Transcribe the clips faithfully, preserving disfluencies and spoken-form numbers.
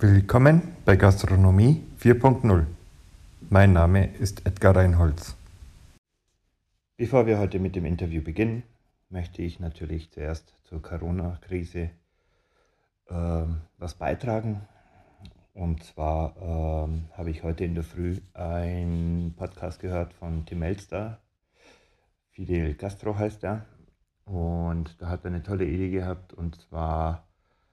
Willkommen bei Gastronomie vier Punkt null. Mein Name ist Edgar Reinholz. Bevor wir heute mit dem Interview beginnen, möchte ich natürlich zuerst zur Corona-Krise ähm, was beitragen. Und zwar ähm, habe ich heute in der Früh einen Podcast gehört von Tim Elster. Fidel Castro heißt er. Und da hat er eine tolle Idee gehabt, und zwar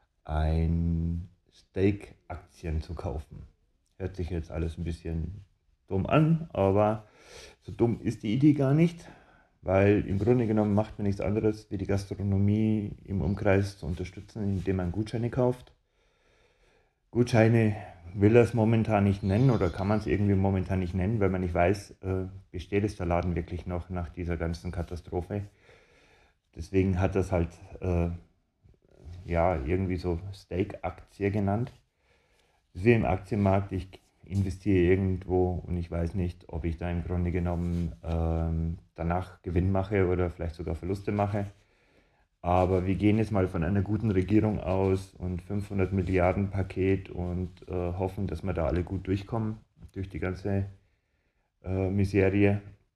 ein Steak-Aktien zu kaufen. Hört sich jetzt alles ein bisschen dumm an, aber so dumm ist die Idee gar nicht, weil im Grunde genommen macht man nichts anderes, wie die Gastronomie im Umkreis zu unterstützen, indem man Gutscheine kauft. Gutscheine will er es momentan nicht nennen oder kann man es irgendwie momentan nicht nennen, weil man nicht weiß, äh, besteht es der Laden wirklich noch nach dieser ganzen Katastrophe. Deswegen hat er es halt äh, ja, irgendwie so Steak-Aktie genannt. Das ist wie im Aktienmarkt, ich investiere irgendwo und ich weiß nicht, ob ich da im Grunde genommen ähm, danach Gewinn mache oder vielleicht sogar Verluste mache. Aber wir gehen jetzt mal von einer guten Regierung aus und fünfhundert Milliarden Paket und äh, hoffen, dass wir da alle gut durchkommen durch die ganze äh, Miserie.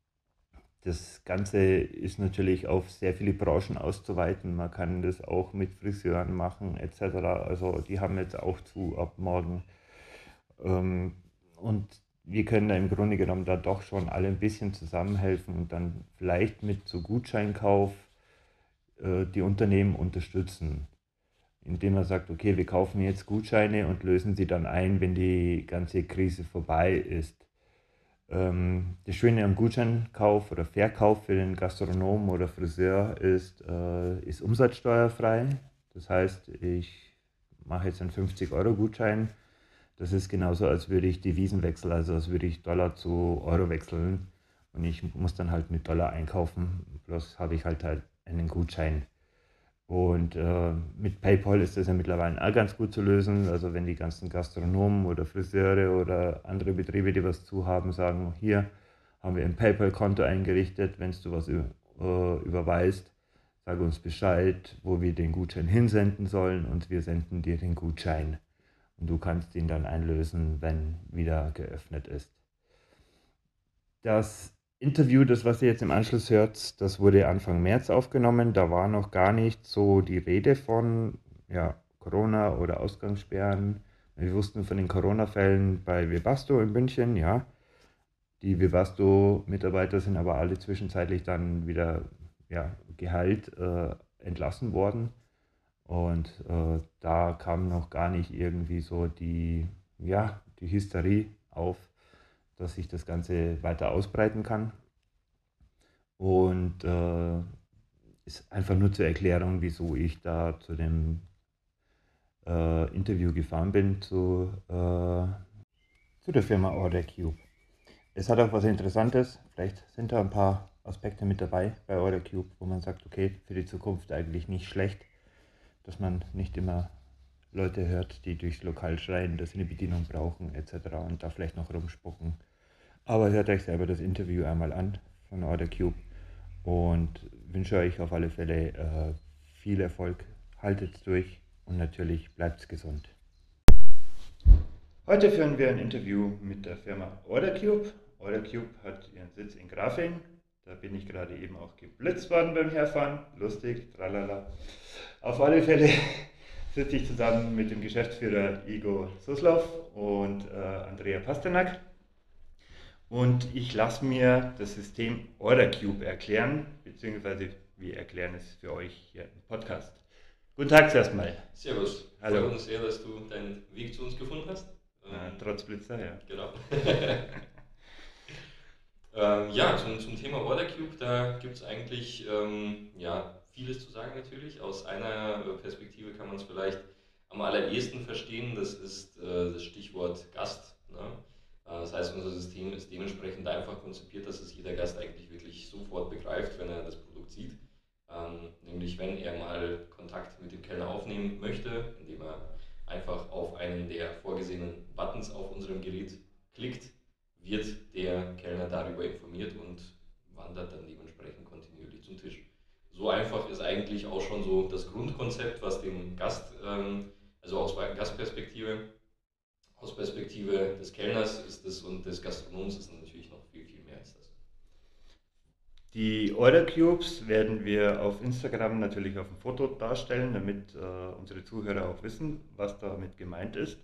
Das Ganze ist natürlich auf sehr viele Branchen auszuweiten. Man kann das auch mit Friseuren machen et cetera. Also die haben jetzt auch zu ab morgen. Ähm, und wir können da im Grunde genommen da doch schon alle ein bisschen zusammenhelfen und dann vielleicht mit so Gutscheinkauf äh, die Unternehmen unterstützen. Indem man sagt, okay, wir kaufen jetzt Gutscheine und lösen sie dann ein, wenn die ganze Krise vorbei ist. Das Schöne am Gutscheinkauf oder Verkauf für den Gastronomen oder Friseur ist, äh, ist umsatzsteuerfrei. Das heißt, ich mache jetzt einen fünfzig Euro Gutschein. Das ist genauso, als würde ich Devisen wechseln, also als würde ich Dollar zu Euro wechseln. Und ich muss dann halt mit Dollar einkaufen, bloß habe ich halt, halt einen Gutschein. Und äh, mit PayPal ist das ja mittlerweile auch ganz gut zu lösen. Also wenn die ganzen Gastronomen oder Friseure oder andere Betriebe, die was zu haben, sagen, hier haben wir ein PayPal-Konto eingerichtet, wenn du was äh, überweist, sag uns Bescheid, wo wir den Gutschein hinsenden sollen und wir senden dir den Gutschein. Und du kannst ihn dann einlösen, wenn wieder geöffnet ist. Das Interview, das was ihr jetzt im Anschluss hört, das wurde Anfang März aufgenommen. Da war noch gar nicht so die Rede von ja, Corona oder Ausgangssperren. Wir wussten von den Corona-Fällen bei Webasto in München, ja. Die Webasto-Mitarbeiter sind aber alle zwischenzeitlich dann wieder ja, geheilt äh, entlassen worden. Und äh, da kam noch gar nicht irgendwie so die, ja, die Hysterie auf, dass sich das Ganze weiter ausbreiten kann. Und äh, ist einfach nur zur Erklärung, wieso ich da zu dem äh, Interview gefahren bin zu, äh, zu der Firma OrderCube. Es hat auch was Interessantes, vielleicht sind da ein paar Aspekte mit dabei bei OrderCube, wo man sagt, okay, für die Zukunft eigentlich nicht schlecht, dass man nicht immer Leute hört, die durchs Lokal schreien, dass sie eine Bedienung brauchen et cetera und da vielleicht noch rumspucken. Aber hört euch selber das Interview einmal an von OrderCube und wünsche euch auf alle Fälle äh, viel Erfolg. Haltet durch und natürlich bleibt gesund. Heute führen wir ein Interview mit der Firma OrderCube. OrderCube hat ihren Sitz in Grafing. Da bin ich gerade eben auch geblitzt worden beim Herfahren. Lustig, tralala. Auf alle Fälle sitze ich zusammen mit dem Geschäftsführer Igor Suslov und äh, Andrea Pasternak. Und ich lasse mir das System OrderCube erklären, beziehungsweise wir erklären es für euch hier im Podcast. Guten Tag zuerst mal. Servus. Hallo. Freut uns sehr, dass du deinen Weg zu uns gefunden hast. Ähm, äh, trotz Blitzer, ja. Genau. ähm, ja, zum, zum Thema OrderCube, da gibt es eigentlich ähm, ja, vieles zu sagen natürlich. Aus einer Perspektive kann man es vielleicht am allerersten verstehen, das ist äh, das Stichwort Gast. Ne? Das heißt, unser System ist dementsprechend einfach konzipiert, dass es jeder Gast eigentlich wirklich sofort begreift, wenn er das Produkt sieht. Ähm, nämlich wenn er mal Kontakt mit dem Kellner aufnehmen möchte, indem er einfach auf einen der vorgesehenen Buttons auf unserem Gerät klickt, wird der Kellner darüber informiert und wandert dann dementsprechend kontinuierlich zum Tisch. So einfach ist eigentlich auch schon so das Grundkonzept, was dem Gast, ähm, also aus Gastperspektive, aus Perspektive des Kellners ist es und des Gastronoms ist es natürlich noch viel, viel mehr als das. Die Order Cubes werden wir auf Instagram natürlich auf dem Foto darstellen, damit äh, unsere Zuhörer auch wissen, was damit gemeint ist.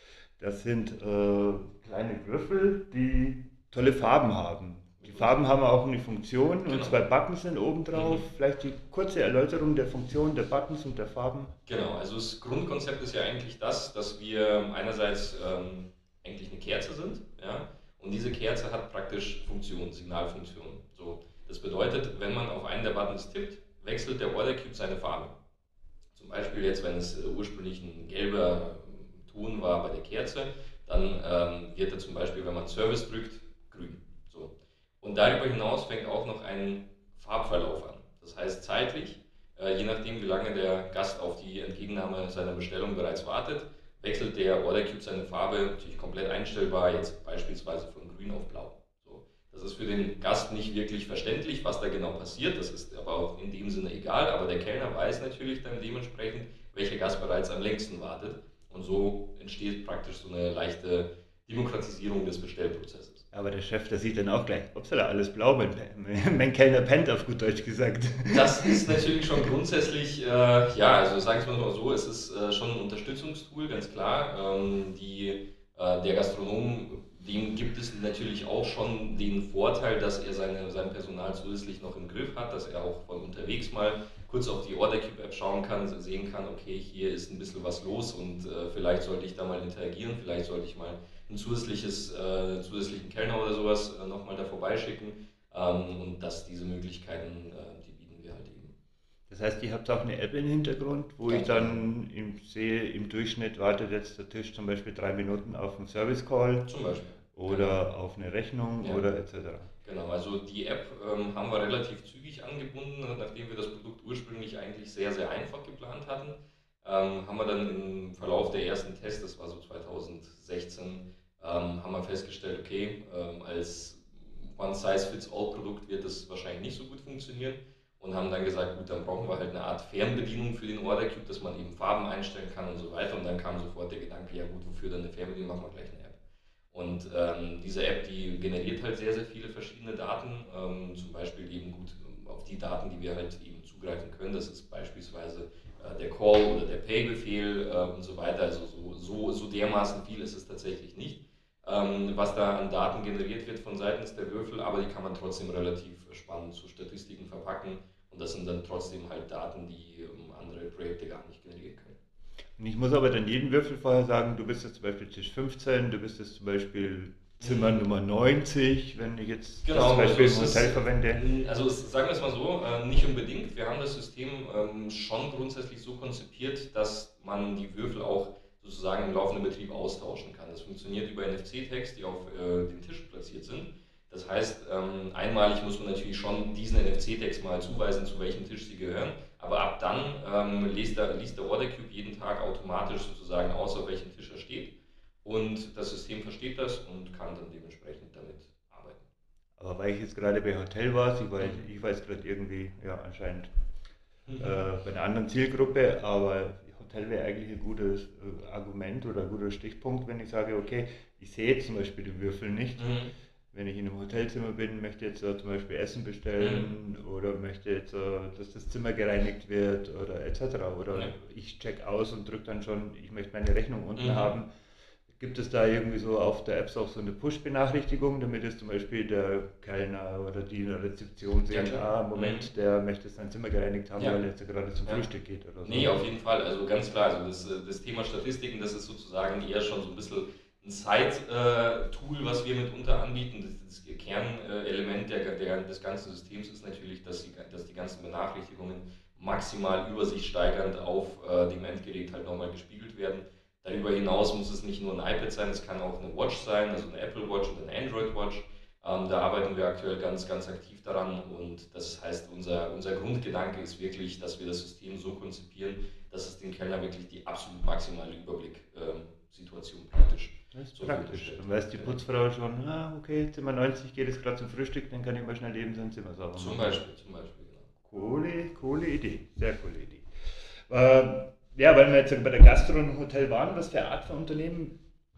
Das sind äh, kleine Würfel, die tolle Farben haben. Die Farben haben auch eine Funktion Genau. und zwei Buttons sind oben drauf. Mhm. Vielleicht die kurze Erläuterung der Funktion der Buttons und der Farben. Genau, also das Grundkonzept ist ja eigentlich das, dass wir einerseits ähm, eigentlich eine Kerze sind, ja, und diese Kerze hat praktisch Funktion, Signalfunktion. So, das bedeutet, wenn man auf einen der Buttons tippt, wechselt der Order Cube seine Farbe. Zum Beispiel jetzt, wenn es äh, ursprünglich ein gelber Ton war bei der Kerze, dann ähm, wird er zum Beispiel, wenn man Service drückt, grün. So. Und darüber hinaus fängt auch noch ein Farbverlauf an. Das heißt zeitlich, äh, je nachdem wie lange der Gast auf die Entgegennahme seiner Bestellung bereits wartet, wechselt der Order Cube seine Farbe, natürlich komplett einstellbar, jetzt beispielsweise von grün auf blau. So. Das ist für den Gast nicht wirklich verständlich, was da genau passiert, das ist aber auch in dem Sinne egal, aber der Kellner weiß natürlich dann dementsprechend, welcher Gast bereits am längsten wartet. Und so entsteht praktisch so eine leichte Demokratisierung des Bestellprozesses. Aber der Chef, der sieht dann auch gleich, upsala, alles blau, mein, mein Kellner pennt, auf gut Deutsch gesagt. Das ist natürlich schon grundsätzlich, äh, ja, also sagen wir es mal so, es ist äh, schon ein Unterstützungstool, ganz klar. Ähm, die, äh, der Gastronom, dem gibt es natürlich auch schon den Vorteil, dass er seine, sein Personal zusätzlich noch im Griff hat, dass er auch von unterwegs mal kurz auf die Order Cube App schauen kann, sehen kann, okay, hier ist ein bisschen was los und äh, vielleicht sollte ich da mal interagieren, vielleicht sollte ich mal ein zusätzliches, äh, zusätzlichen Kellner oder sowas äh, nochmal da vorbeischicken ähm, und dass diese Möglichkeiten, äh, die bieten wir halt eben. Das heißt, ihr habt auch eine App im Hintergrund, wo Ganz ich dann im, sehe, im Durchschnitt wartet jetzt der Tisch zum Beispiel drei Minuten auf einen Service Call. Zum Beispiel. Oder genau. auf eine Rechnung ja. oder et cetera. Genau, also die App ähm, haben wir relativ zügig angebunden, nachdem wir das Produkt ursprünglich eigentlich sehr, sehr einfach geplant hatten. Ähm, haben wir dann im Verlauf der ersten Tests, das war so zweitausendsechzehn, ähm, haben wir festgestellt, okay, ähm, als One-Size-Fits-All-Produkt wird das wahrscheinlich nicht so gut funktionieren und haben dann gesagt, gut, dann brauchen wir halt eine Art Fernbedienung für den Order Cube, dass man eben Farben einstellen kann und so weiter. Und dann kam sofort der Gedanke, ja gut, wofür dann eine Fernbedienung, machen wir gleich eine App. Und ähm, diese App, die generiert halt sehr, sehr viele verschiedene Daten, ähm, zum Beispiel eben gut auf die Daten, die wir halt eben zugreifen können. Das ist beispielsweise äh, der Call oder der Pay-Befehl äh, und so weiter. Also so, so, so dermaßen viel ist es tatsächlich nicht, ähm, was da an Daten generiert wird von seitens der Würfel, aber die kann man trotzdem relativ spannend zu Statistiken verpacken. Und das sind dann trotzdem halt Daten, die ähm, andere Projekte gar nicht generieren können. Und ich muss aber dann jeden Würfel vorher sagen, du bist jetzt zum Beispiel Tisch fünfzehn, du bist jetzt zum Beispiel Zimmer mhm. Nummer neunzig, wenn ich jetzt genau, das zum Beispiel also im Hotel ist, verwende. Also es, sagen wir es mal so, äh, nicht unbedingt. Wir haben das System ähm, schon grundsätzlich so konzipiert, dass man die Würfel auch sozusagen im laufenden Betrieb austauschen kann. Das funktioniert über N F C-Tags, die auf äh, dem Tisch platziert sind. Das heißt, ähm, einmalig muss man natürlich schon diesen N F C-Tags mal zuweisen, zu welchem Tisch sie gehören. Aber ab dann ähm, liest, der, liest der Order Cube jeden Tag automatisch sozusagen aus, auf welchem Tisch er steht. Und das System versteht das und kann dann dementsprechend damit arbeiten. Aber weil ich jetzt gerade bei Hotel war, ich war, mhm. ich war jetzt gerade irgendwie, ja anscheinend mhm. äh, bei einer anderen Zielgruppe, aber Hotel wäre eigentlich ein gutes äh, Argument oder ein guter Stichpunkt, wenn ich sage, okay, ich sehe jetzt zum Beispiel die Würfel nicht. Mhm. Wenn ich in einem Hotelzimmer bin, möchte jetzt uh, zum Beispiel Essen bestellen mhm. oder möchte jetzt, uh, dass das Zimmer gereinigt wird oder et cetera. Oder ja. ich check aus und drücke dann schon, ich möchte meine Rechnung unten mhm. haben. Gibt es da irgendwie so auf der App auch so eine Push-Benachrichtigung, damit es zum Beispiel der Kellner oder die in der Rezeption sehen, ja, ah, Moment, mhm. der möchte sein Zimmer gereinigt haben, ja. weil er jetzt gerade zum ja. Frühstück geht oder so? Nee, auf jeden Fall, also ganz klar, also das, das Thema Statistiken, das ist sozusagen eher schon so ein bisschen ein Side-Tool, was wir mitunter anbieten. Das, das Kernelement der, der, des ganzen Systems ist natürlich, dass die, dass die ganzen Benachrichtigungen maximal übersichtsteigernd auf äh, dem Endgerät halt nochmal gespiegelt werden. Darüber hinaus muss es nicht nur ein iPad sein, es kann auch eine Watch sein, also eine Apple Watch oder eine Android Watch. Ähm, da arbeiten wir aktuell ganz, ganz aktiv daran und das heißt, unser, unser Grundgedanke ist wirklich, dass wir das System so konzipieren, dass es dem Kellner wirklich die absolut maximale Überblick-Situation ähm, praktisch Das ist so praktisch. Dann weiß die Putzfrau schon, ah, okay, Zimmer neunzig geht jetzt gerade zum Frühstück, dann kann ich mal schnell eben sein Zimmer sauber machen. Zum Beispiel, zum Beispiel, genau. Coole, coole Idee, sehr coole Idee. Ähm, ja, weil wir jetzt bei der Gastro und Hotel waren, was für eine Art von Unternehmen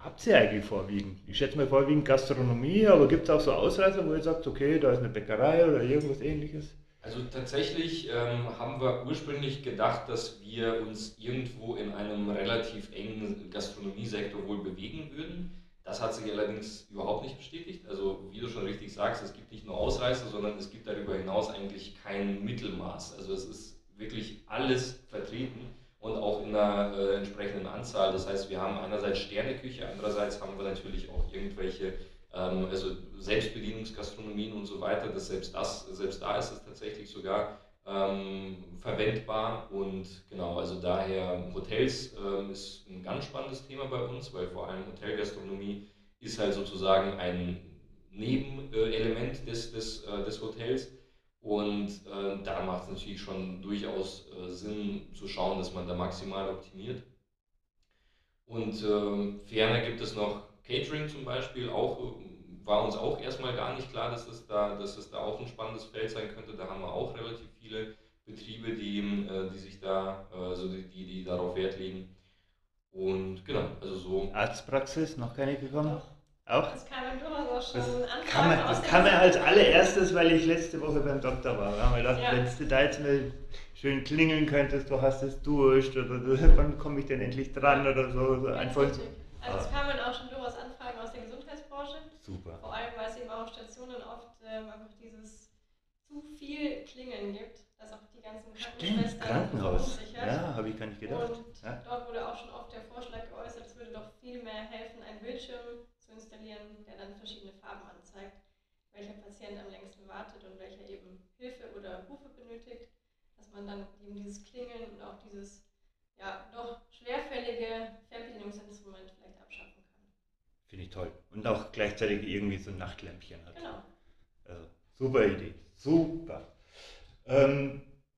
habt ihr eigentlich vorwiegend? Ich schätze mal vorwiegend Gastronomie, aber gibt es auch so Ausreißer, wo ihr sagt, okay, da ist eine Bäckerei oder irgendwas ähnliches? Also tatsächlich ähm, haben wir ursprünglich gedacht, dass wir uns irgendwo in einem relativ engen Gastronomiesektor wohl bewegen würden. Das hat sich allerdings überhaupt nicht bestätigt. Also wie du schon richtig sagst, es gibt nicht nur Ausreißer, sondern es gibt darüber hinaus eigentlich kein Mittelmaß. Also es ist wirklich alles vertreten und auch in einer äh, entsprechenden Anzahl. Das heißt, wir haben einerseits Sterneküche, andererseits haben wir natürlich auch irgendwelche ähm, also Selbstbedienungsgastronomien und so weiter, dass selbst das, selbst da ist es tatsächlich sogar ähm, verwendbar und genau, also daher Hotels ähm, ist ein ganz spannendes Thema bei uns, weil vor allem Hotelgastronomie ist halt sozusagen ein Nebenelement des, des, äh, des Hotels und äh, da macht es natürlich schon durchaus äh, Sinn zu schauen, dass man da maximal optimiert. Und ähm, ferner gibt es noch Catering zum Beispiel, auch, äh, war uns auch erstmal gar nicht klar, dass es, da, dass es da auch ein spannendes Feld sein könnte. Da haben wir auch relativ viele Betriebe, die, äh, die sich da, äh, also die, die, die darauf Wert legen. Und genau, also so. Arztpraxis, noch keine gekommen? Doch, Auch? es kamen durchaus auch Das schon kam, Anfragen mir- aus das der kam mir als Gesundheit. allererstes, weil ich letzte Woche beim Doktor war. Da haben wir gedacht, Ja, wenn du da jetzt mal schön klingeln könntest, du hast es durch oder wann komme ich denn endlich dran oder so. so ja, einfach. richtig. Also Ah, es kamen auch schon durchaus Anfragen aus der Gesundheitsbranche, super. vor allem weil es eben auch auf Stationen oft ähm, einfach dieses zu viel Klingeln gibt, dass auch die ganzen Stimmt, Krankenschwestern Krankenhaus. verunsichert. Ja, habe ich gar nicht gedacht. Und Ja. dort wurde auch schon oft der Vorschlag geäußert, es würde doch viel mehr helfen, einen Bildschirm zu installieren, der dann verschiedene Farben anzeigt, welcher Patient am längsten wartet und welcher eben Hilfe oder Rufe benötigt, dass man dann eben dieses Klingeln und auch dieses ja doch schwerfällige Fernbedienungsinstrument vielleicht abschaffen kann. Finde ich toll. Und auch gleichzeitig irgendwie so ein Nachtlämpchen hat. Genau. Also, super Idee. Super. Ähm,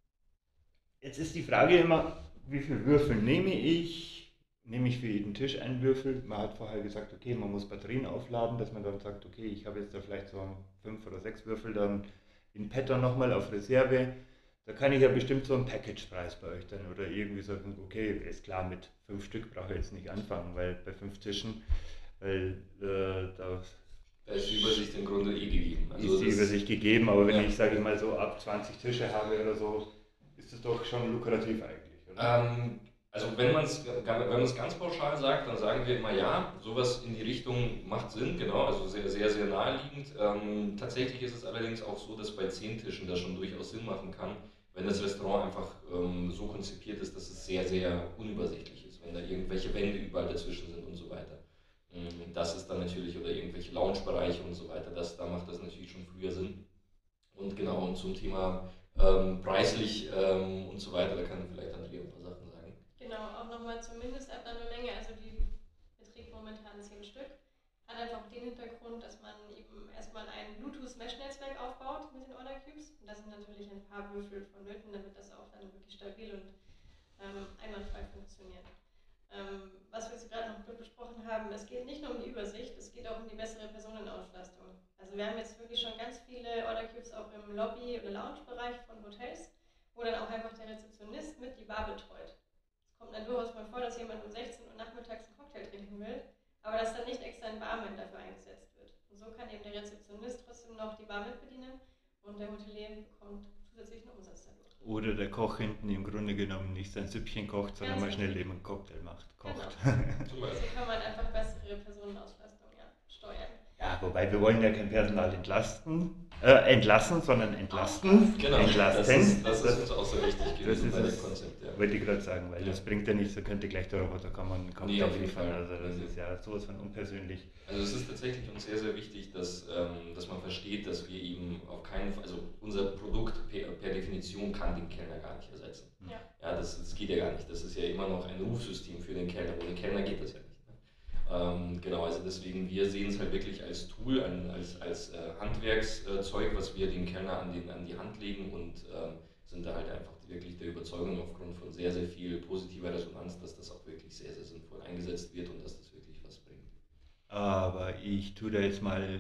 Jetzt ist die Frage immer, wie viel Würfel nehme ich? Nehme ich für jeden Tisch einen Würfel? Man hat vorher gesagt, okay, man muss Batterien aufladen, dass man dann sagt, okay, ich habe jetzt da vielleicht so fünf oder sechs Würfel dann in petto nochmal auf Reserve. Da kann ich ja bestimmt so einen Package-Preis bei euch dann oder irgendwie sagen, okay, ist klar, mit fünf Stück brauche ich jetzt nicht anfangen, weil bei fünf Tischen, weil äh, da Da ist die Übersicht im Grunde eh gegeben. Also ist die das, Übersicht gegeben, aber wenn ja. ich, sage ich mal, so ab zwanzig Tische habe oder so, ist das doch schon lukrativ eigentlich, oder? Ähm, also wenn man es wenn man es ganz pauschal sagt, dann sagen wir immer ja, sowas in die Richtung macht Sinn, genau, also sehr, sehr, sehr naheliegend. Ähm, tatsächlich ist es allerdings auch so, dass bei zehn Tischen das schon durchaus Sinn machen kann, wenn das Restaurant einfach ähm, so konzipiert ist, dass es sehr, sehr unübersichtlich ist, wenn da irgendwelche Wände überall dazwischen sind und so weiter. Mm, Das ist dann natürlich, oder irgendwelche Loungebereiche und so weiter, das, da macht das natürlich schon früher Sinn. Und genau, und zum Thema ähm, preislich ähm, und so weiter, da kann vielleicht Andrea ein paar Sachen sagen. Genau, auch nochmal zur Mindestabnahmemenge, also die beträgt momentan zehn Stück. Hat einfach den Hintergrund, dass man eben erstmal ein Bluetooth-Mesh-Netzwerk aufbaut mit den Order Cubes. Und da sind natürlich ein paar Würfel vonnöten, damit das auch dann wirklich stabil und ähm, einwandfrei funktioniert. Ähm, was wir jetzt gerade noch besprochen haben, es geht nicht nur um die Übersicht, es geht auch um die bessere Personenauslastung. Also wir haben jetzt wirklich schon ganz viele Order Cubes auch im Lobby- oder Lounge-Bereich von Hotels, wo dann auch einfach der Rezeptionist mit die Bar betreut. Es kommt dann durchaus mal vor, dass jemand um sechzehn Uhr nachmittags einen Cocktail trinken will, aber dass dann nicht extra ein Barman dafür eingesetzt wird. Und so kann eben der Rezeptionist trotzdem noch die Bar mitbedienen und der Hotelier bekommt zusätzlichen Umsatz dadurch. Oder der Koch hinten im Grunde genommen nicht sein Süppchen kocht, sondern Ganz mal schnell richtig. eben einen Cocktail macht, kocht. Genau. Zum So Beispiel. kann man einfach bessere Personenauslastung ja, steuern. Ja, wobei wir wollen ja kein Personal entlasten, äh, entlassen, sondern entlasten. Genau, das entlasten. ist, das ist uns auch so wichtig Das gewesen ist bei dem es, Konzept. Ja. wollte ich gerade sagen, weil Ja. das bringt ja nichts, da könnte gleich der Roboter kommen und Nee, Cocktail auf jeden liefern. Fall. Also das Mhm. ist ja sowas von unpersönlich. Also es ist tatsächlich uns sehr, sehr wichtig, dass, ähm, dass man versteht, dass wir eben auf keinen Fall, also unser Produkt per, per Definition kann den Kellner gar nicht ersetzen. Ja. Ja, das, das geht ja gar nicht. Das ist ja immer noch ein Rufsystem für den Kellner. Ohne Kellner geht das ja nicht. Ne? Ähm, genau, also deswegen, wir sehen es halt wirklich als Tool, ein, als, als äh, Handwerkszeug, was wir dem Kellner an, den, an die Hand legen und ähm, sind da halt einfach wirklich der Überzeugung aufgrund von sehr, sehr viel positiver Resonanz, dass das auch wirklich sehr, sehr sinnvoll eingesetzt wird und dass das wirklich was bringt. Aber ich tue da jetzt mal,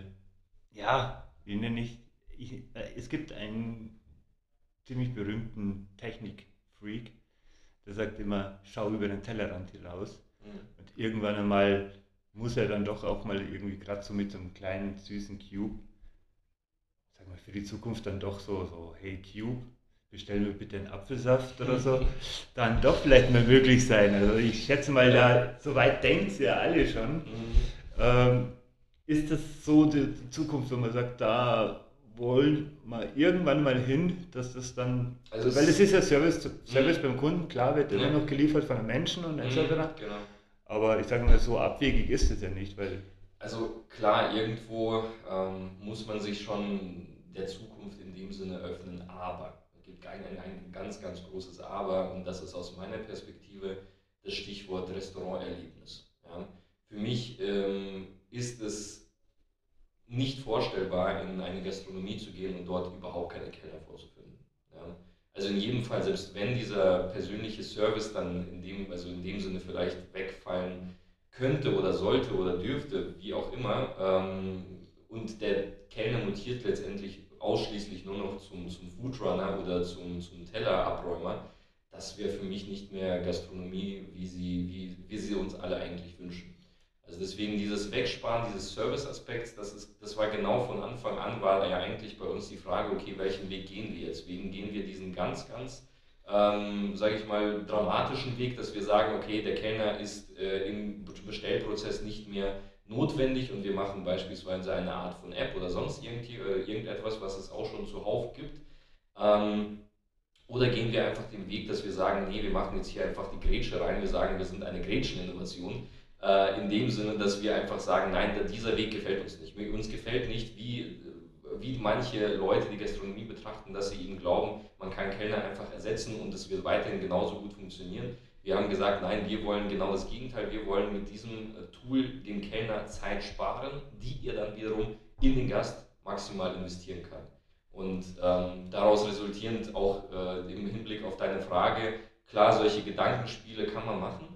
ja, wie nenne ich, ich äh, es gibt einen ziemlich berühmten Technik-Freak, der sagt immer, schau über den Tellerrand hinaus. Mhm. Und irgendwann einmal muss ja dann doch auch mal irgendwie gerade so mit so einem kleinen süßen Cube, sag mal, für die Zukunft dann doch so, so hey Cube, bestell mir bitte einen Apfelsaft oder so, dann doch vielleicht mal möglich sein. Also ich schätze mal, da so weit denkt ihr ja alle schon. Mhm. Ähm, ist das so die, die Zukunft, wo man sagt, da wollen wir irgendwann mal hin, dass das dann, also weil es ist ja Service, Service beim Kunden, klar wird immer ja. noch geliefert von einem Menschen und et cetera. Genau. Aber ich sage mal, so abwegig ist es ja nicht, weil... Also klar, irgendwo ähm, muss man sich schon der Zukunft in dem Sinne öffnen, aber es gibt ein, ein ganz, ganz großes Aber und das ist aus meiner Perspektive das Stichwort Restauranterlebnis. Ja. Für mich ähm, ist es nicht vorstellbar, in eine Gastronomie zu gehen und dort überhaupt keine Kellner vorzufinden. Ja. Also in jedem Fall, selbst wenn dieser persönliche Service dann in dem, also in dem Sinne vielleicht wegfallen könnte oder sollte oder dürfte, wie auch immer, ähm, und der Kellner mutiert letztendlich ausschließlich nur noch zum, zum Foodrunner oder zum, zum Tellerabräumer, das wäre für mich nicht mehr Gastronomie, wie sie, wie wir sie uns alle eigentlich wünschen. Also deswegen dieses Wegsparen, dieses Service-Aspekt, das, ist, das war genau von Anfang an, war ja eigentlich bei uns die Frage, okay, welchen Weg gehen wir jetzt? Wegen gehen wir diesen ganz, ganz, ähm, sage ich mal, dramatischen Weg, dass wir sagen, okay, der Kellner ist äh, im Bestellprozess nicht mehr notwendig und wir machen beispielsweise eine Art von App oder sonst irgendwie, äh, irgendetwas, was es auch schon zuhauf gibt. Ähm, oder gehen wir einfach den Weg, dass wir sagen, nee, wir machen jetzt hier einfach die Grätsche rein, wir sagen, wir sind eine Grätscheninnovation. In dem Sinne, dass wir einfach sagen, nein, dieser Weg gefällt uns nicht. Uns gefällt nicht, wie, wie manche Leute die Gastronomie betrachten, dass sie eben glauben, man kann Kellner einfach ersetzen und es wird weiterhin genauso gut funktionieren. Wir haben gesagt, nein, wir wollen genau das Gegenteil. Wir wollen mit diesem Tool dem Kellner Zeit sparen, die er dann wiederum in den Gast maximal investieren kann. Und ähm, daraus resultierend auch äh, im Hinblick auf deine Frage, klar, solche Gedankenspiele kann man machen.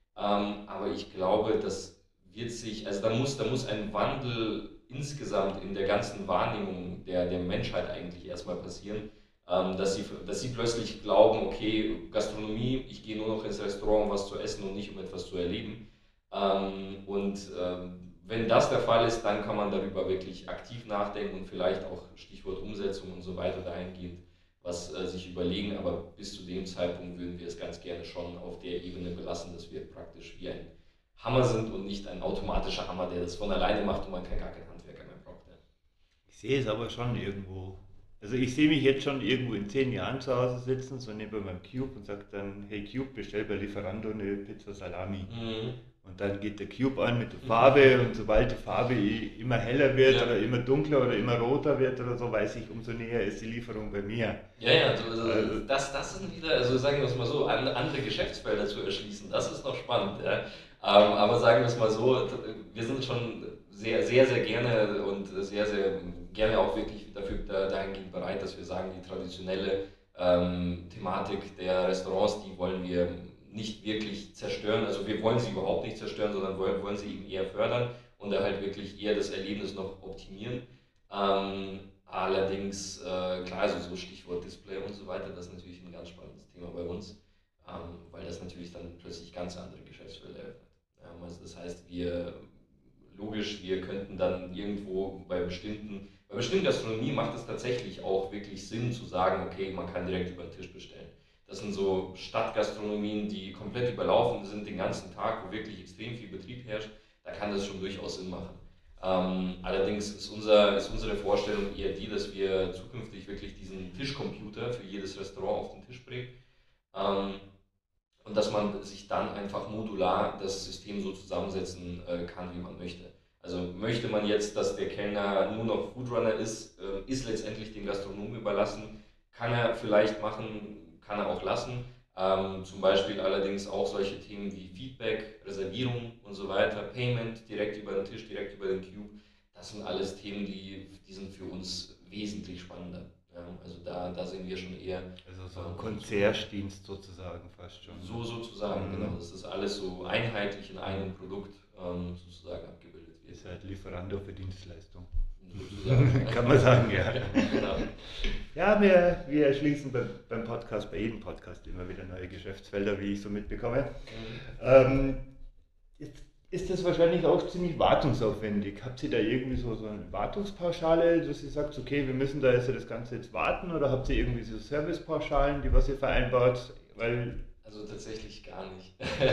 Ähm, aber ich glaube, das wird sich, also da muss, da muss ein Wandel insgesamt in der ganzen Wahrnehmung der, der Menschheit eigentlich erstmal passieren, ähm, dass, sie, dass sie plötzlich glauben, okay, Gastronomie, ich gehe nur noch ins Restaurant, um was zu essen und nicht um etwas zu erleben. Ähm, und ähm, wenn das der Fall ist, dann kann man darüber wirklich aktiv nachdenken und vielleicht auch Stichwort Umsetzung und so weiter dahingehend was äh, sich überlegen, aber bis zu dem Zeitpunkt würden wir es ganz gerne schon auf der Ebene belassen, dass wir praktisch wie ein Hammer sind und nicht ein automatischer Hammer, der das von alleine macht und man kann gar keinen Handwerker mehr braucht. Ja. Ich sehe es aber schon irgendwo. Also ich sehe mich jetzt schon irgendwo in zehn Jahren zu Hause sitzen, so neben meinem Cube und sage dann, hey Cube, bestell bei Lieferando eine Pizza Salami. Mhm. Und dann geht der Cube an mit der Farbe und sobald die Farbe immer heller wird ja. oder immer dunkler oder immer roter wird oder so, weiß ich, umso näher ist die Lieferung bei mir. Ja, ja, also, also das, das sind wieder, also sagen wir es mal so, andere Geschäftsfelder zu erschließen, das ist noch spannend. Ja. Aber sagen wir es mal so, wir sind schon sehr, sehr, sehr gerne und sehr, sehr gerne auch wirklich dafür dahingehend bereit, dass wir sagen, die traditionelle ähm, Thematik der Restaurants, die wollen wir nicht wirklich zerstören, also wir wollen sie überhaupt nicht zerstören, sondern wollen, wollen sie eben eher fördern und da halt wirklich eher das Erlebnis noch optimieren. Ähm, allerdings, äh, klar, also so Stichwort Display und so weiter, das ist natürlich ein ganz spannendes Thema bei uns, ähm, weil das natürlich dann plötzlich ganz andere Geschäftsfelder eröffnet. Ähm, also das heißt, wir, logisch, wir könnten dann irgendwo bei bestimmten, bei bestimmten Gastronomie macht es tatsächlich auch wirklich Sinn zu sagen, okay, man kann direkt über den Tisch bestellen. Das sind so Stadtgastronomien, die komplett überlaufen sind den ganzen Tag, wo wirklich extrem viel Betrieb herrscht. Da kann das schon durchaus Sinn machen. Ähm, allerdings ist, unser, ist unsere Vorstellung eher die, dass wir zukünftig wirklich diesen Tischcomputer für jedes Restaurant auf den Tisch bringen ähm, und dass man sich dann einfach modular das System so zusammensetzen äh, kann, wie man möchte. Also möchte man jetzt, dass der Kellner nur noch Foodrunner ist, äh, ist letztendlich dem Gastronomen überlassen, kann er vielleicht machen, kann er auch lassen. Ähm, zum Beispiel allerdings auch solche Themen wie Feedback, Reservierung und so weiter, Payment direkt über den Tisch, direkt über den Cube. Das sind alles Themen, die, die sind für uns wesentlich spannender. Ja, also da, da sehen wir schon eher... Also so ein Konzertdienst sozusagen fast schon. So sozusagen, mhm. genau. Das ist alles so einheitlich in einem Produkt ähm, sozusagen abgebildet wird. Ist halt Lieferando für Dienstleistung. Kann man sagen, ja. Genau. Ja, wir, wir erschließen beim, beim Podcast, bei jedem Podcast immer wieder neue Geschäftsfelder, wie ich so mitbekomme. Mhm. Ähm, jetzt, ist das wahrscheinlich auch ziemlich wartungsaufwendig. Habt ihr da irgendwie so, so eine Wartungspauschale, dass ihr sagt, okay, wir müssen da jetzt das Ganze jetzt warten, oder habt ihr irgendwie so Servicepauschalen, die was ihr vereinbart? Weil Also tatsächlich gar nicht.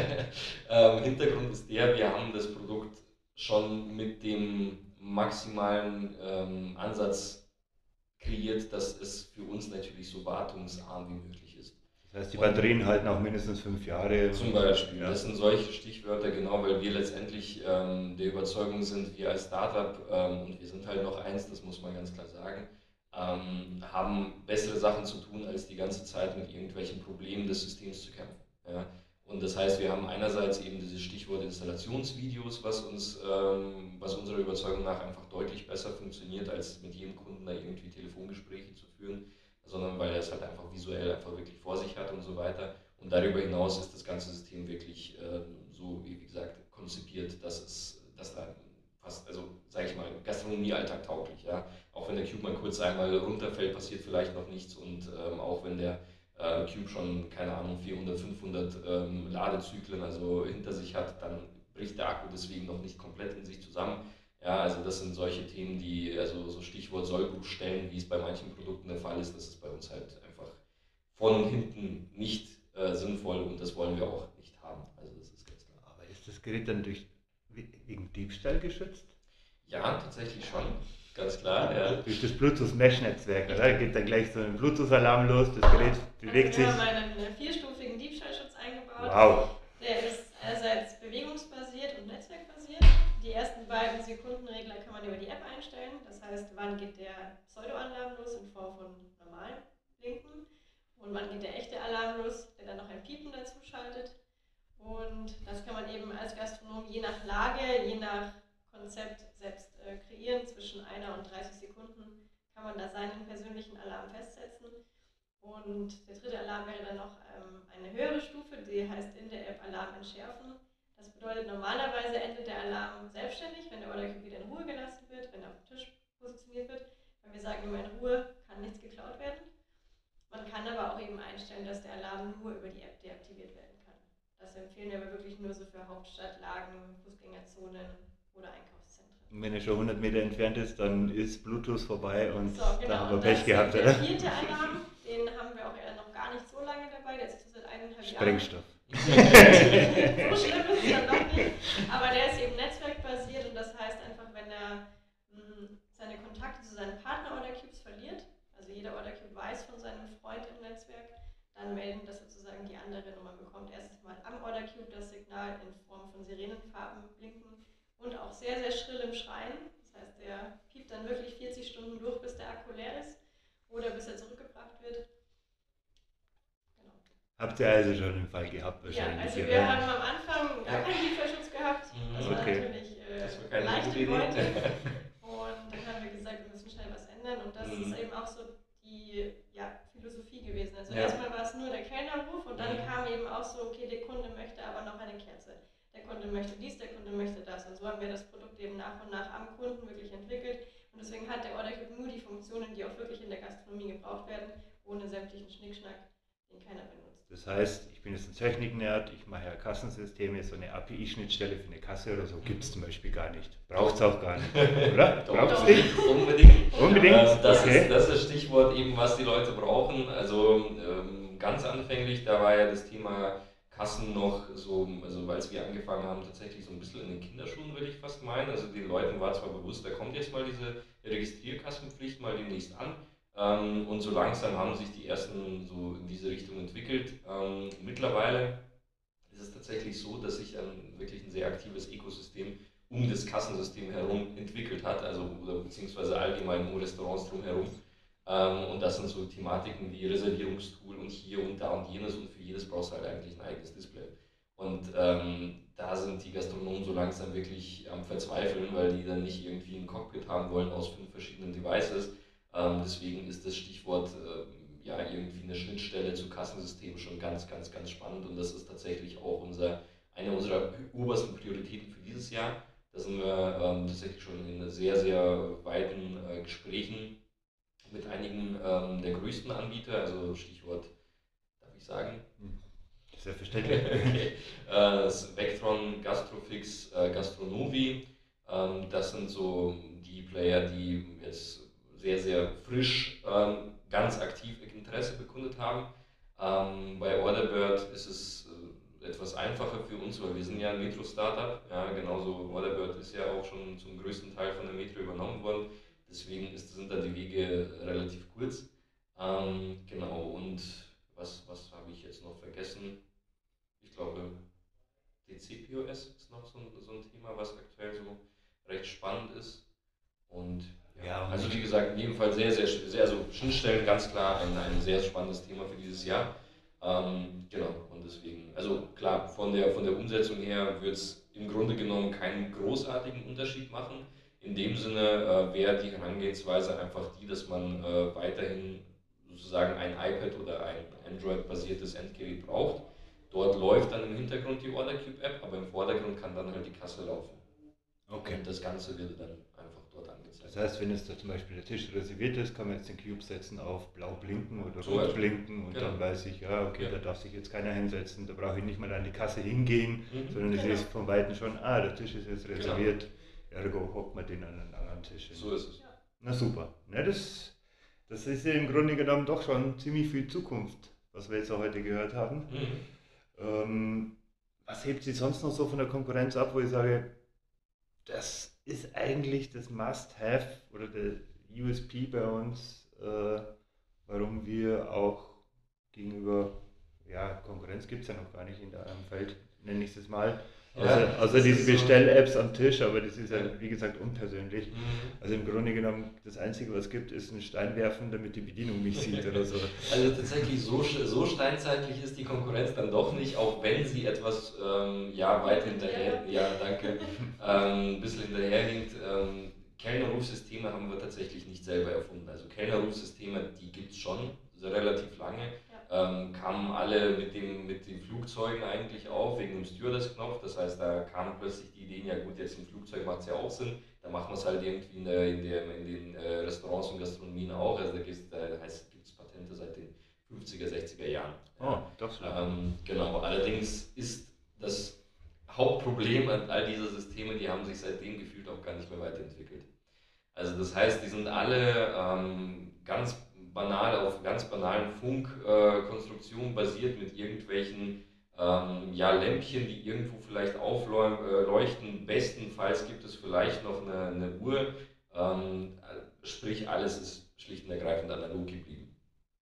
ähm, Hintergrund ist der, wir haben das Produkt schon mit dem maximalen ähm, Ansatz kreiert, dass es für uns natürlich so wartungsarm wie möglich ist. das heißt, die Und Batterien halten auch mindestens fünf Jahre. zum Beispiel, Ja. das sind solche Stichwörter, genau, weil wir letztendlich ähm, der Überzeugung sind, wir als Startup, ähm, und wir sind halt noch eins, das muss man ganz klar sagen, ähm, haben bessere Sachen zu tun, als die ganze Zeit mit irgendwelchen Problemen des Systems zu kämpfen. Ja? Und das heißt, wir haben einerseits eben dieses Stichwort Installationsvideos, was uns, ähm, was unserer Überzeugung nach einfach deutlich besser funktioniert, als mit jedem Kunden da irgendwie Telefongespräche zu führen, sondern weil er es halt einfach visuell einfach wirklich vor sich hat und so weiter. Und darüber hinaus ist das ganze System wirklich ähm, so, wie gesagt, konzipiert, dass es, dass da fast, also sage ich mal, Gastronomie-Alltag tauglich, ja. Auch wenn der Cube mal kurz einmal runterfällt, passiert vielleicht noch nichts, und ähm, auch wenn der äh, Cube schon, keine Ahnung, vierhundert, fünfhundert ähm, Ladezyklen also hinter sich hat, dann bricht der Akku deswegen noch nicht komplett in sich zusammen. Ja, also das sind solche Themen, die, also so Stichwort Sollbruchstellen, wie es bei manchen Produkten der Fall ist, das ist bei uns halt einfach von und hinten nicht äh, sinnvoll, und das wollen wir auch nicht haben. Also das ist ganz klar. Aber ist das Gerät dann durch wegen Diebstahl geschützt? Ja, tatsächlich schon, ganz klar. Ja. Durch das Bluetooth-Mesh-Netzwerk, oder? Da geht dann gleich so ein Bluetooth-Alarm los, das Gerät bewegt also wir sich. haben einen vierstufigen Diebstahlschutz eingebaut. Wow. Der ist einerseits bewegungsbasiert und netzwerkbasiert. Die ersten beiden Sekundenregler kann man über die App einstellen. Das heißt, wann geht der Pseudo-Alarm los in Form von normalen Blinken und wann geht der echte Alarm los, der dann noch ein Piepen dazu schaltet. Und das kann man eben als Gastronom je nach Lage, je nach Konzept selbst äh, kreieren. Zwischen einer und dreißig Sekunden kann man da seinen persönlichen Alarm festsetzen. Und der dritte Alarm wäre dann noch ähm, eine höhere Stufe, die heißt in der App Alarm entschärfen. Das bedeutet, normalerweise endet der Alarm selbstständig, wenn der Order-Cube wieder in Ruhe gelassen wird, wenn er auf dem Tisch positioniert wird. Weil wir sagen immer, in Ruhe kann nichts geklaut werden. Man kann aber auch eben einstellen, dass der Alarm nur über die App deaktiviert werden kann. Das empfehlen wir aber wirklich nur so für Hauptstadtlagen, Fußgängerzonen oder Einkaufszentren. Und wenn er schon hundert Meter entfernt ist, dann ist Bluetooth vorbei und So, genau. da haben wir Und Pech das gehabt, ist oder? der vierte Alarm, den haben wir auch noch gar nicht so lange dabei, der ist seit eineinhalb Jahren. Sprengstoff. So schlimm ist es dann doch nicht. Aber der ist eben netzwerkbasiert, und das heißt einfach, wenn er mh, seine Kontakte zu seinen Partner-Order-Cubes verliert, also jeder Order-Cube weiß von seinem Freund im Netzwerk, dann melden das sozusagen die anderen, und man bekommt erstens mal am Order-Cube das Signal in Form von Sirenenfarben blinken und auch sehr, sehr schrillem Schreien. Das heißt, der piept dann wirklich vierzig Stunden durch, bis der Akku leer ist oder bis er zurückgebracht wird. Genau. Habt ihr also schon einen Fall gehabt wahrscheinlich? Ja, also ja. wir haben am Anfang gar keinen Lieferschutz gehabt. Das war Okay. natürlich äh, Das war keine leichte gute Idee. Beute. Und dann haben wir gesagt, wir müssen schnell was ändern. Und das Mhm. ist eben auch so die ja, Philosophie gewesen. Also Ja. erstmal war es nur der Kellnerruf, und dann Mhm. kam eben auch so, okay, der Kunde möchte aber noch eine Kerze. Der Kunde möchte dies, der Kunde möchte das. Und so haben wir das Produkt eben nach und nach am Kunden wirklich entwickelt. Und deswegen hat der Order-Cube nur die Funktionen, die auch wirklich in der Gastronomie gebraucht werden, ohne sämtlichen Schnickschnack, den keiner benutzt. Das heißt, ich bin jetzt ein Technik-Nerd, ich mache ja Kassensysteme, so eine A P I-Schnittstelle für eine Kasse oder so gibt es zum Beispiel gar nicht. Braucht es auch gar nicht, oder? Doch, Braucht es doch. nicht? Unbedingt. Unbedingt? Äh, das, Okay. ist, das ist das Stichwort eben, was die Leute brauchen. Also ähm, ganz anfänglich, da war ja das Thema Kassen noch so, also als wir angefangen haben, tatsächlich so ein bisschen in den Kinderschuhen, würde ich fast meinen. Also den Leuten war zwar bewusst, da kommt jetzt mal diese Registrierkassenpflicht mal demnächst an. Ähm, und so langsam haben sich die ersten so in diese Richtung entwickelt. Ähm, mittlerweile ist es tatsächlich so, dass sich ein wirklich ein sehr aktives Ökosystem um das Kassensystem herum entwickelt hat, also oder beziehungsweise allgemein um Restaurants drumherum. Ähm, und das sind so Thematiken wie Reservierungstool und hier und da und jenes, und für jedes brauchst du halt eigentlich ein eigenes Display. Und ähm, da sind die Gastronomen so langsam wirklich am Verzweifeln, weil die dann nicht irgendwie ein Cockpit haben wollen aus fünf verschiedenen Devices. Ähm, deswegen ist das Stichwort äh, ja irgendwie eine Schnittstelle zu Kassensystemen schon ganz, ganz, ganz spannend, und das ist tatsächlich auch unser, eine unserer obersten Prioritäten für dieses Jahr. Da sind wir ähm, tatsächlich schon in sehr, sehr weiten äh, Gesprächen mit einigen ähm, der größten Anbieter, also Stichwort, darf ich sagen? selbstverständlich. Okay. Äh, das Vectron, Gastrofix, äh, Gastronovi, ähm, das sind so die Player, die jetzt sehr, sehr frisch ähm, ganz aktiv Interesse bekundet haben. Ähm, bei Orderbird ist es äh, etwas einfacher für uns, weil wir sind ja ein Metro-Startup. Ja, genauso Orderbird ist ja auch schon zum größten Teil von der Metro übernommen worden. Deswegen ist, sind da die Wege relativ kurz. Ähm, genau, und was, was habe ich jetzt noch vergessen? Ich glaube, D C P O S ist noch so ein, so ein Thema, was aktuell so recht spannend ist. Und ja, Ja, und also ich- wie gesagt, in jedem Fall sehr, sehr, sehr, also Schnittstellen ganz klar ein, ein sehr spannendes Thema für dieses Jahr. Ähm, genau, und deswegen, also klar, von der, von der Umsetzung her wird es im Grunde genommen keinen großartigen Unterschied machen. In dem Sinne äh, wäre die Herangehensweise einfach die, dass man äh, weiterhin sozusagen ein iPad oder ein Android-basiertes Endgerät braucht. Dort läuft dann im Hintergrund die OrderCube-App, aber im Vordergrund kann dann halt die Kasse laufen. Okay. Und das Ganze wird dann einfach dort angezeigt. Das heißt, wenn jetzt da zum Beispiel der Tisch reserviert ist, kann man jetzt den Cube setzen auf blau blinken oder Zum rot Beispiel. blinken und Genau. dann weiß ich, ja, okay, Ja. da darf sich jetzt keiner hinsetzen, da brauche ich nicht mal an die Kasse hingehen, Mhm. sondern ich Genau. sehe von Weitem schon, ah, der Tisch ist jetzt reserviert, ergo hockt man den an einen anderen Tisch hin. So ist es. Na super. Na, das, das ist ja im Grunde genommen doch schon ziemlich viel Zukunft, was wir jetzt auch heute gehört haben. Mhm. Ähm, was hebt Sie sonst noch so von der Konkurrenz ab, wo ich sage, das ist eigentlich das Must-Have oder der U S P bei uns, äh, warum wir auch gegenüber, ja, Konkurrenz gibt es ja noch gar nicht in einem Feld, nenne ich es mal, außer, Ja, außer das diese ist so. Bestell-Apps am Tisch, aber das ist ja, Ja. wie gesagt, unpersönlich. Mhm. Also im Grunde genommen, das Einzige, was es gibt, ist ein Stein werfen, damit die Bedienung mich sieht oder so. Also tatsächlich so, so steinzeitlich ist die Konkurrenz dann doch nicht, auch wenn sie etwas ähm, ja, weit hinterher, ja danke, ähm, ein bisschen hinterherhinkt. Ähm, Kellnerrufsysteme haben wir tatsächlich nicht selber erfunden. Also Kellnerrufsysteme, die gibt es schon so relativ lange. Ähm, kamen alle mit, dem, mit den Flugzeugen eigentlich auf, wegen dem Stewardess-Knopf. Das heißt, da kam plötzlich die Idee, ja gut, jetzt im Flugzeug macht es ja auch Sinn, da machen wir es halt irgendwie in, der, in, der, in den äh, Restaurants und Gastronomien auch. Also da gibt es da heißt, gibt's Patente seit den fünfziger, sechziger Jahren. Oh, doch so. Ähm, genau, allerdings ist das Hauptproblem an all dieser Systeme, die haben sich seitdem gefühlt auch gar nicht mehr weiterentwickelt. Also das heißt, die sind alle ähm, ganz banal auf ganz banalen Funkkonstruktionen äh, basiert mit irgendwelchen ähm, ja, Lämpchen, die irgendwo vielleicht aufleuchten. Bestenfalls gibt es vielleicht noch eine, eine Uhr. Ähm, sprich, alles ist schlicht und ergreifend analog geblieben.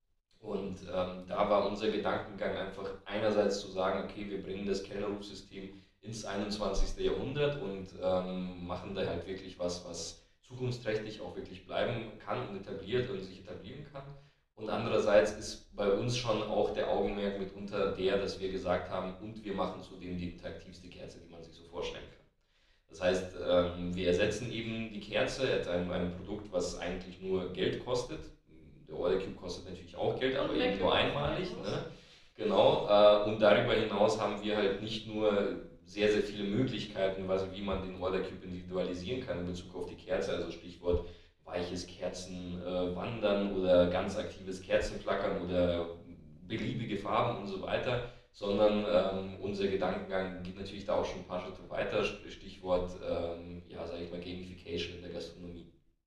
Und ähm, da war unser Gedankengang einfach einerseits zu sagen, okay, wir bringen das Kellnerrufsystem ins einundzwanzigste. Jahrhundert und ähm, machen da halt wirklich was, was zukunftsträchtig auch wirklich bleiben kann und etabliert und sich etablieren kann. Und andererseits ist bei uns schon auch der Augenmerk mitunter der, dass wir gesagt haben, und wir machen zudem die interaktivste Kerze, die man sich so vorstellen kann. Das heißt, ähm, wir ersetzen eben die Kerze at einem, einem Produkt, was eigentlich nur Geld kostet. Der OrderCube kostet natürlich auch Geld, aber eben nur einmalig. Ne? Genau. Äh, und darüber hinaus haben wir halt nicht nur sehr, sehr viele Möglichkeiten, was, wie man den OrderCube individualisieren kann in Bezug auf die Kerze, also Stichwort weiches Kerzenwandern äh, oder ganz aktives Kerzenflackern oder beliebige Farben und so weiter, sondern ähm, unser Gedankengang geht natürlich da auch schon ein paar Schritte weiter, Stichwort, ähm, ja, sage ich mal, Gamification in der Gastronomie.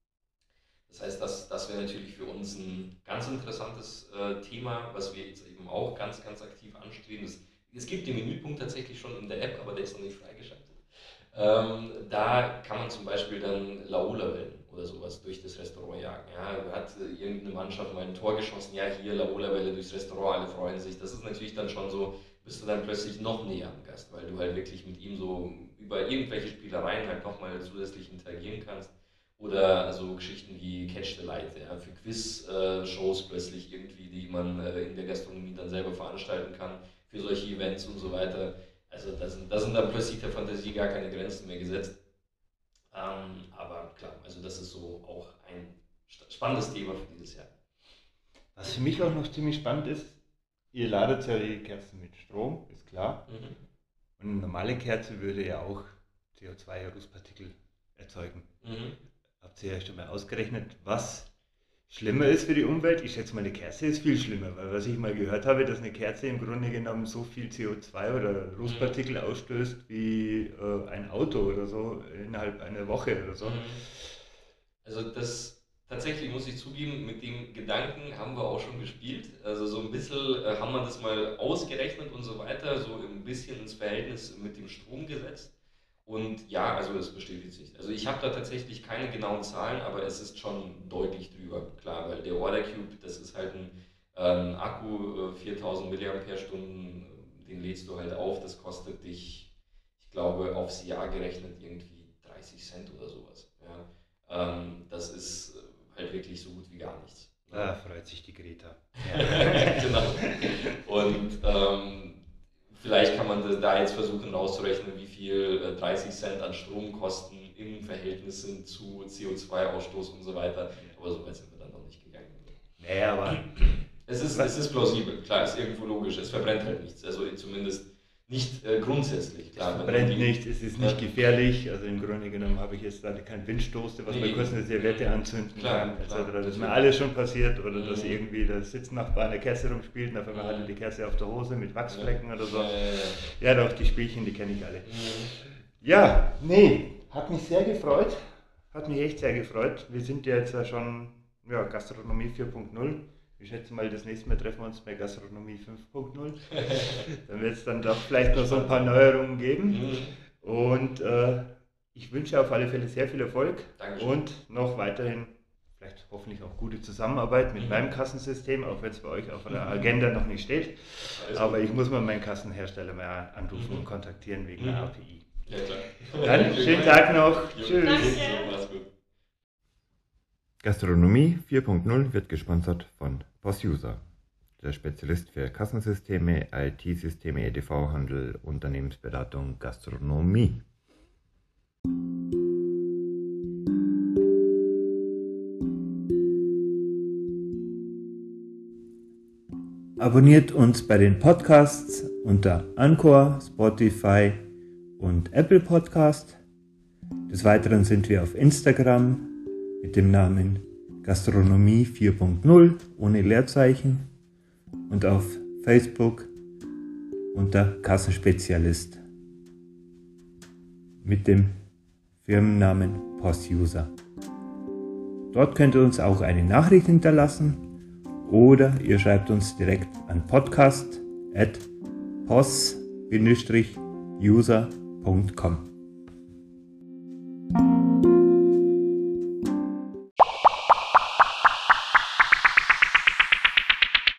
Das heißt, das, das wäre natürlich für uns ein ganz interessantes äh, Thema, was wir jetzt eben auch ganz, ganz aktiv anstreben. Es, es gibt den Menüpunkt tatsächlich schon in der App, aber der ist noch nicht freigeschaltet. Ähm, da kann man zum Beispiel dann Laola-Wellen oder sowas durch das Restaurant jagen. Ja, hat äh, irgendeine Mannschaft mal ein Tor geschossen, ja hier Laola-Welle durchs Restaurant, alle freuen sich. Das ist natürlich dann schon so, bist du dann plötzlich noch näher am Gast, weil du halt wirklich mit ihm so über irgendwelche Spielereien halt nochmal zusätzlich interagieren kannst. Oder so Geschichten wie Catch the Light, ja, für Quiz-Shows plötzlich irgendwie, die man äh, in der Gastronomie dann selber veranstalten kann, für solche Events und so weiter. Also da sind, da sind dann plötzlich der Fantasie gar keine Grenzen mehr gesetzt. Ähm, aber klar, also das ist so auch ein spannendes Thema für dieses Jahr. Was für mich auch noch ziemlich spannend ist, ihr ladet ja die Kerzen mit Strom, ist klar. Mhm. Und eine normale Kerze würde ja auch C O zwei Rußpartikel erzeugen. Mhm. Habt ihr ja schon mal ausgerechnet, was schlimmer ist für die Umwelt. Ich schätze mal, eine Kerze ist viel schlimmer, weil was ich mal gehört habe, dass eine Kerze im Grunde genommen so viel C O zwei oder Rußpartikel ausstößt wie äh, ein Auto oder so innerhalb einer Woche oder so. Also das tatsächlich muss ich zugeben, mit dem Gedanken haben wir auch schon gespielt. Also so ein bisschen äh, haben wir das mal ausgerechnet und so weiter, so ein bisschen ins Verhältnis mit dem Strom gesetzt. Und ja, also das bestätigt sich. Also ich habe da tatsächlich keine genauen Zahlen, aber es ist schon deutlich drüber, klar, weil der Order Cube, das ist halt ein ähm, Akku, äh, viertausend Milliampere-Stunden, den lädst du halt auf, das kostet dich, ich glaube, aufs Jahr gerechnet irgendwie dreißig Cent oder sowas. Ja. Ähm, das ist halt wirklich so gut wie gar nichts. Da freut sich die Greta. Genau. Und ähm, vielleicht kann man da jetzt versuchen rauszurechnen, wie viel äh, dreißig Cent an Stromkosten im Verhältnis sind zu C O zwei Ausstoß und so weiter. Aber so weit sind wir dann noch nicht gegangen. Naja, aber es ist, es ist plausibel, klar, ist irgendwo logisch. Es verbrennt halt nichts, also zumindest nicht äh, grundsätzlich. Klar, es verbrennt nicht, es ist nicht ja. gefährlich. Also im Grunde genommen habe ich jetzt da keinen Windstoß, was nee. mal kurz eine Serviette anzünden klar, kann, et cetera. Klar, das ist mir alles schon passiert. Oder mhm. dass irgendwie der Sitznachbar eine Kerze rumspielt und auf einmal mhm. hatte die Kerze auf der Hose mit Wachsflecken ja. oder so. Ja, ja, ja. ja, doch, die Spielchen, die kenne ich alle. Mhm. Ja, nee, hat mich sehr gefreut. Hat mich echt sehr gefreut. Wir sind ja jetzt ja schon ja, Gastronomie vier Punkt null. Ich schätze mal, das nächste Mal treffen wir uns bei Gastronomie fünf Punkt null. Dann wird es dann doch vielleicht noch so ein paar Neuerungen geben. Mhm. Und äh, ich wünsche auf alle Fälle sehr viel Erfolg. Dankeschön. Und noch weiterhin vielleicht hoffentlich auch gute Zusammenarbeit mit mhm. meinem Kassensystem, auch wenn es bei euch auf der Agenda noch nicht steht. Alles Aber gut. Ich muss mal meinen Kassenhersteller mal anrufen mhm. und kontaktieren wegen mhm. der A P I. Ja, klar. Dann schönen Tag noch. Jo. Tschüss. Danke. Mach's gut. Gastronomie vier Punkt null wird gesponsert von POS-User, der Spezialist für Kassensysteme, I T-Systeme, E D V-Handel, Unternehmensberatung, Gastronomie. Abonniert uns bei den Podcasts unter Anchor, Spotify und Apple Podcast. Des Weiteren sind wir auf Instagram mit dem Namen Gastronomie vier Punkt null ohne Leerzeichen und auf Facebook unter Kassenspezialist mit dem Firmennamen POS-User. Dort könnt ihr uns auch eine Nachricht hinterlassen oder ihr schreibt uns direkt an podcast at pos user punkt com.